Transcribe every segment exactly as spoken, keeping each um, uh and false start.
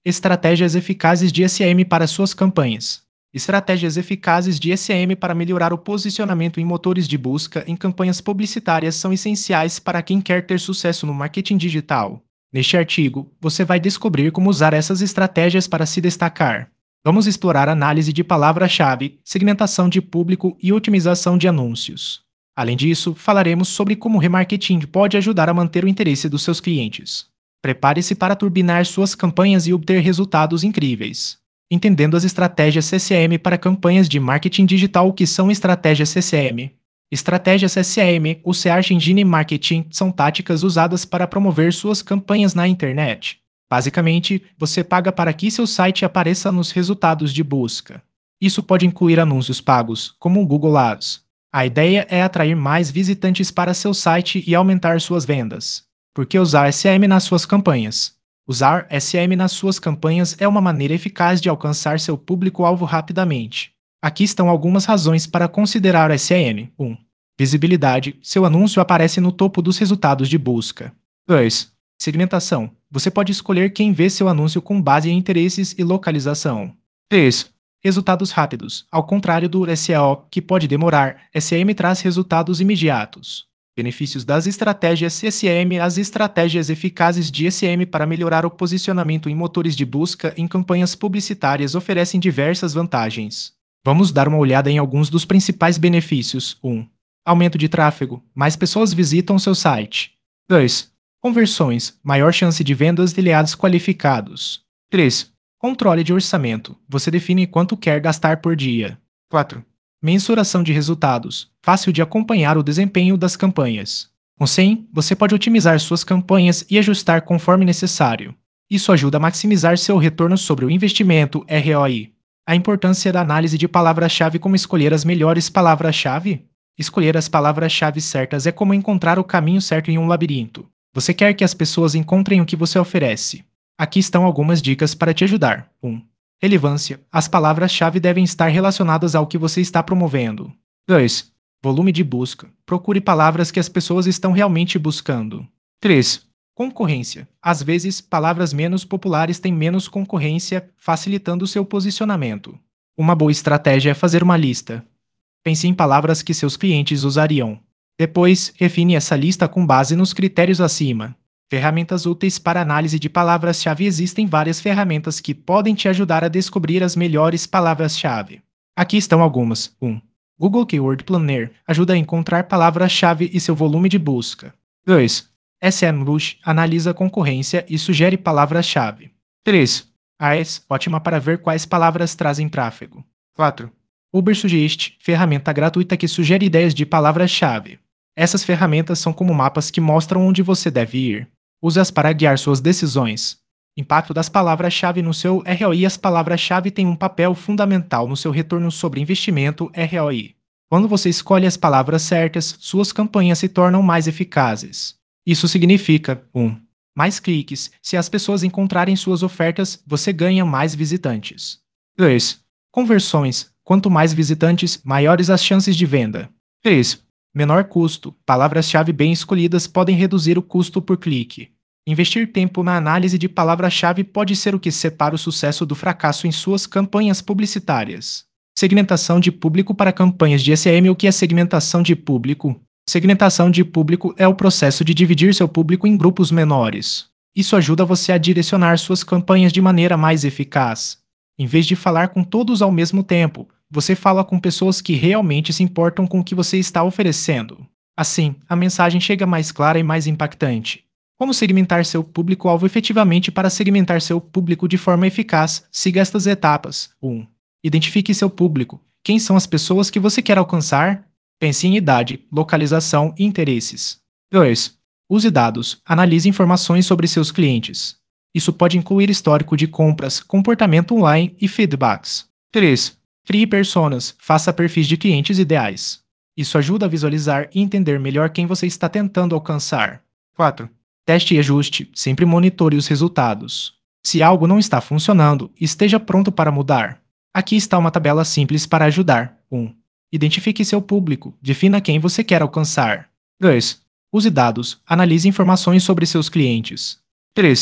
Estratégias eficazes de S E M para suas campanhas. Estratégias eficazes de S E M para melhorar o posicionamento em motores de busca em campanhas publicitárias são essenciais para quem quer ter sucesso no marketing digital. Neste artigo, você vai descobrir como usar essas estratégias para se destacar. Vamos explorar análise de palavra-chave, segmentação de público e otimização de anúncios. Além disso, falaremos sobre como o remarketing pode ajudar a manter o interesse dos seus clientes. Prepare-se para turbinar suas campanhas e obter resultados incríveis. Entendendo as estratégias C C M para campanhas de marketing digital. O que são estratégias C C M? Estratégias C C M, o Search Engine Marketing, são táticas usadas para promover suas campanhas na internet. Basicamente, você paga para que seu site apareça nos resultados de busca. Isso pode incluir anúncios pagos, como o Google Ads. A ideia é atrair mais visitantes para seu site e aumentar suas vendas. Por que usar S E M nas suas campanhas? Usar S E M nas suas campanhas é uma maneira eficaz de alcançar seu público-alvo rapidamente. Aqui estão algumas razões para considerar S E M. um. Visibilidade. Seu anúncio aparece no topo dos resultados de busca. dois. Segmentação. Você pode escolher quem vê seu anúncio com base em interesses e localização. três. Resultados rápidos. Ao contrário do S E O, que pode demorar, S E M traz resultados imediatos. Benefícios das estratégias S E M. As estratégias eficazes de S E M para melhorar o posicionamento em motores de busca em campanhas publicitárias oferecem diversas vantagens. Vamos dar uma olhada em alguns dos principais benefícios. um. Aumento de tráfego. Mais pessoas visitam seu site. dois. Conversões. Maior chance de vendas de leads qualificados. três. Controle de orçamento. Você define quanto quer gastar por dia. quatro. Mensuração de resultados. Fácil de acompanhar o desempenho das campanhas. Com S E M, você pode otimizar suas campanhas e ajustar conforme necessário. Isso ajuda a maximizar seu retorno sobre o investimento R O I. A importância da análise de palavra-chave. Como escolher as melhores palavras-chave? Escolher as palavras-chave certas é como encontrar o caminho certo em um labirinto. Você quer que as pessoas encontrem o que você oferece. Aqui estão algumas dicas para te ajudar. um. Relevância. As palavras-chave devem estar relacionadas ao que você está promovendo. dois. Volume de busca. Procure palavras que as pessoas estão realmente buscando. três. Concorrência. Às vezes, palavras menos populares têm menos concorrência, facilitando seu posicionamento. Uma boa estratégia é fazer uma lista. Pense em palavras que seus clientes usariam. Depois, refine essa lista com base nos critérios acima. Ferramentas úteis para análise de palavras-chave. Existem várias ferramentas que podem te ajudar a descobrir as melhores palavras-chave. Aqui estão algumas. um. Google Keyword Planner ajuda a encontrar palavras-chave e seu volume de busca. dois. SEMrush analisa a concorrência e sugere palavras-chave. três. Ahrefs, ótima para ver quais palavras trazem tráfego. quatro. Ubersuggest, ferramenta gratuita que sugere ideias de palavras-chave. Essas ferramentas são como mapas que mostram onde você deve ir. Use-as para guiar suas decisões. Impacto das palavras-chave no seu R O I. As palavras-chave têm um papel fundamental no seu retorno sobre investimento R O I. Quando você escolhe as palavras certas, suas campanhas se tornam mais eficazes. Isso significa um. Mais cliques. Se as pessoas encontrarem suas ofertas, você ganha mais visitantes. dois. Conversões. Quanto mais visitantes, maiores as chances de venda. três. Menor custo. Palavras-chave bem escolhidas podem reduzir o custo por clique. Investir tempo na análise de palavra-chave pode ser o que separa o sucesso do fracasso em suas campanhas publicitárias. Segmentação de público para campanhas de S E M. O que é segmentação de público? Segmentação de público é o processo de dividir seu público em grupos menores. Isso ajuda você a direcionar suas campanhas de maneira mais eficaz. Em vez de falar com todos ao mesmo tempo, você fala com pessoas que realmente se importam com o que você está oferecendo. Assim, a mensagem chega mais clara e mais impactante. Como segmentar seu público-alvo efetivamente? Para segmentar seu público de forma eficaz, siga estas etapas. um. Identifique seu público. Quem são as pessoas que você quer alcançar? Pense em idade, localização e interesses. dois. Use dados. Analise informações sobre seus clientes. Isso pode incluir histórico de compras, comportamento online e feedbacks. três. Crie personas. Faça perfis de clientes ideais. Isso ajuda a visualizar e entender melhor quem você está tentando alcançar. quatro. Teste e ajuste. Sempre monitore os resultados. Se algo não está funcionando, esteja pronto para mudar. Aqui está uma tabela simples para ajudar. um. Identifique seu público. Defina quem você quer alcançar. dois. Use dados. Analise informações sobre seus clientes. três.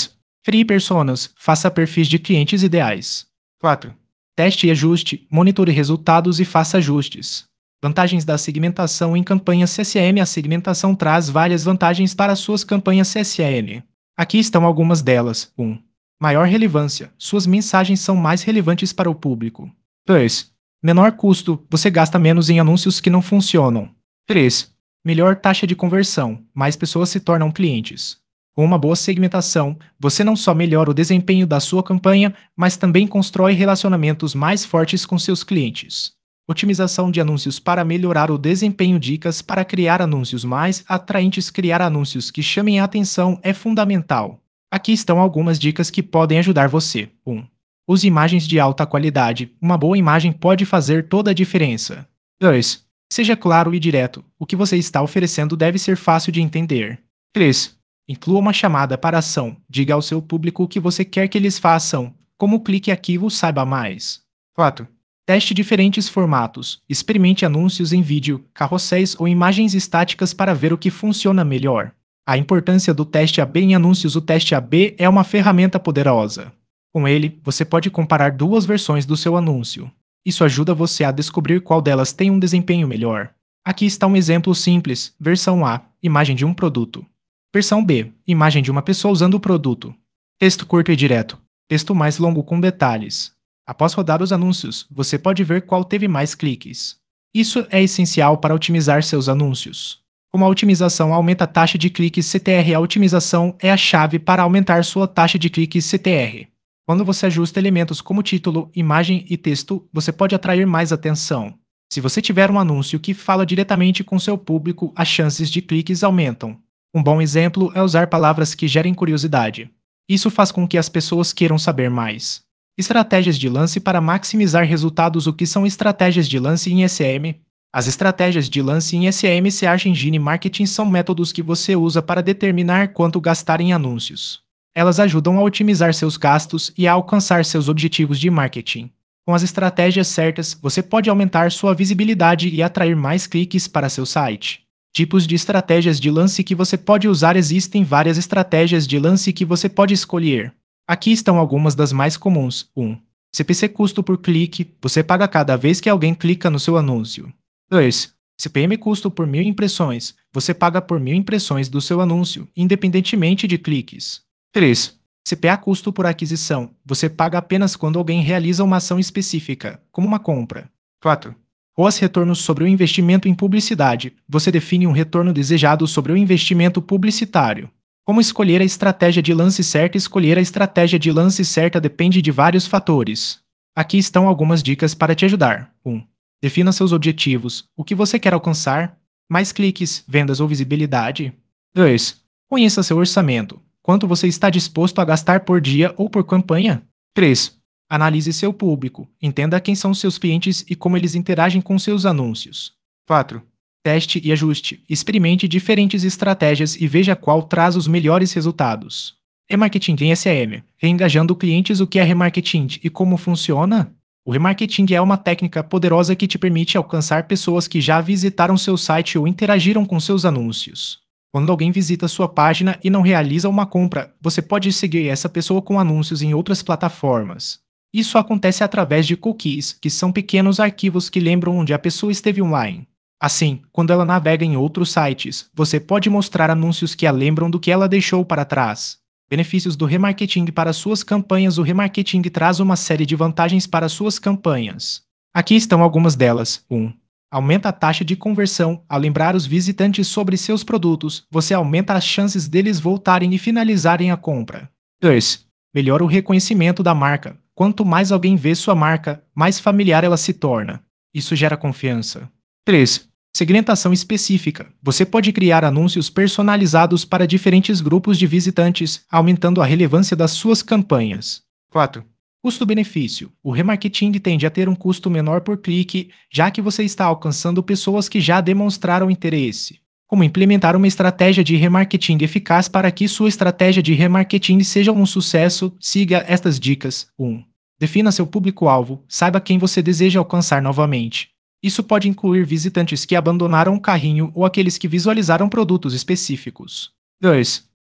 Crie personas, faça perfis de clientes ideais. quatro. Teste e ajuste, monitore resultados e faça ajustes. Vantagens da segmentação em campanhas C S M. A segmentação traz várias vantagens para suas campanhas C S M. Aqui estão algumas delas. um. Maior relevância. Suas mensagens são mais relevantes para o público. dois. Menor custo. Você gasta menos em anúncios que não funcionam. três. Melhor taxa de conversão. Mais pessoas se tornam clientes. Com uma boa segmentação, você não só melhora o desempenho da sua campanha, mas também constrói relacionamentos mais fortes com seus clientes. Otimização de anúncios para melhorar o desempenho. Dicas para criar anúncios mais atraentes. Criar anúncios que chamem a atenção é fundamental. Aqui estão algumas dicas que podem ajudar você. um. Use imagens de alta qualidade. Uma boa imagem pode fazer toda a diferença. dois. Seja claro e direto. O que você está oferecendo deve ser fácil de entender. três. Inclua uma chamada para ação. Diga ao seu público o que você quer que eles façam, como clique aqui ou saiba mais. quatro. Teste diferentes formatos. Experimente anúncios em vídeo, carrosséis ou imagens estáticas para ver o que funciona melhor. A importância do teste A B em anúncios. O teste A B é uma ferramenta poderosa. Com ele, você pode comparar duas versões do seu anúncio. Isso ajuda você a descobrir qual delas tem um desempenho melhor. Aqui está um exemplo simples. Versão A, imagem de um produto. Versão B, imagem de uma pessoa usando o produto. Texto curto e direto. Texto mais longo com detalhes. Após rodar os anúncios, você pode ver qual teve mais cliques. Isso é essencial para otimizar seus anúncios. Como a otimização aumenta a taxa de cliques C T R, a otimização é a chave para aumentar sua taxa de cliques C T R. Quando você ajusta elementos como título, imagem e texto, você pode atrair mais atenção. Se você tiver um anúncio que fala diretamente com seu público, as chances de cliques aumentam. Um bom exemplo é usar palavras que gerem curiosidade. Isso faz com que as pessoas queiram saber mais. Estratégias de lance para maximizar resultados. O que são estratégias de lance em S E M? As estratégias de lance em S E M Search Engine Marketing são métodos que você usa para determinar quanto gastar em anúncios. Elas ajudam a otimizar seus gastos e a alcançar seus objetivos de marketing. Com as estratégias certas, você pode aumentar sua visibilidade e atrair mais cliques para seu site. Tipos de estratégias de lance que você pode usar. Existem várias estratégias de lance que você pode escolher. Aqui estão algumas das mais comuns. um. C P C custo por clique. Você paga cada vez que alguém clica no seu anúncio. dois. C P M custo por mil impressões. Você paga por mil impressões do seu anúncio, independentemente de cliques. três. C P A custo por aquisição. Você paga apenas quando alguém realiza uma ação específica, como uma compra. quatro. R O A S retornos sobre o investimento em publicidade. Você define um retorno desejado sobre o investimento publicitário. Como escolher a estratégia de lance certa? Escolher a estratégia de lance certa depende de vários fatores. Aqui estão algumas dicas para te ajudar. um. Defina seus objetivos. O que você quer alcançar? Mais cliques, vendas ou visibilidade? dois. Conheça seu orçamento. Quanto você está disposto a gastar por dia ou por campanha? três. Analise seu público. Entenda quem são seus clientes e como eles interagem com seus anúncios. quatro. Teste e ajuste. Experimente diferentes estratégias e veja qual traz os melhores resultados. Remarketing em S E M. Reengajando clientes. O que é remarketing e como funciona? O remarketing é uma técnica poderosa que te permite alcançar pessoas que já visitaram seu site ou interagiram com seus anúncios. Quando alguém visita sua página e não realiza uma compra, você pode seguir essa pessoa com anúncios em outras plataformas. Isso acontece através de cookies, que são pequenos arquivos que lembram onde a pessoa esteve online. Assim, quando ela navega em outros sites, você pode mostrar anúncios que a lembram do que ela deixou para trás. Benefícios do remarketing para suas campanhas. O remarketing traz uma série de vantagens para suas campanhas. Aqui estão algumas delas. um. Aumenta a taxa de conversão. Ao lembrar os visitantes sobre seus produtos, você aumenta as chances deles voltarem e finalizarem a compra. dois. Melhora o reconhecimento da marca. Quanto mais alguém vê sua marca, mais familiar ela se torna. Isso gera confiança. três. Segmentação específica. Você pode criar anúncios personalizados para diferentes grupos de visitantes, aumentando a relevância das suas campanhas. quatro. Custo-benefício. O remarketing tende a ter um custo menor por clique, já que você está alcançando pessoas que já demonstraram interesse. Como implementar uma estratégia de remarketing eficaz para que sua estratégia de remarketing seja um sucesso? Siga estas dicas. um. Defina seu público-alvo. Saiba quem você deseja alcançar novamente. Isso pode incluir visitantes que abandonaram o carrinho ou aqueles que visualizaram produtos específicos. dois.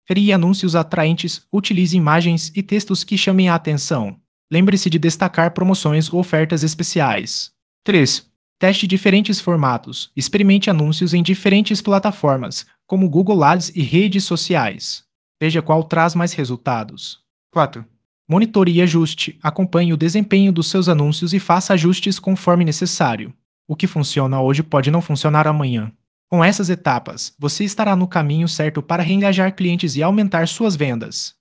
Crie anúncios atraentes, utilize imagens e textos que chamem a atenção. Lembre-se de destacar promoções ou ofertas especiais. três. Teste diferentes formatos. Experimente anúncios em diferentes plataformas, como Google Ads e redes sociais. Veja qual traz mais resultados. quatro. Monitore e ajuste. Acompanhe o desempenho dos seus anúncios e faça ajustes conforme necessário. O que funciona hoje pode não funcionar amanhã. Com essas etapas, você estará no caminho certo para reengajar clientes e aumentar suas vendas.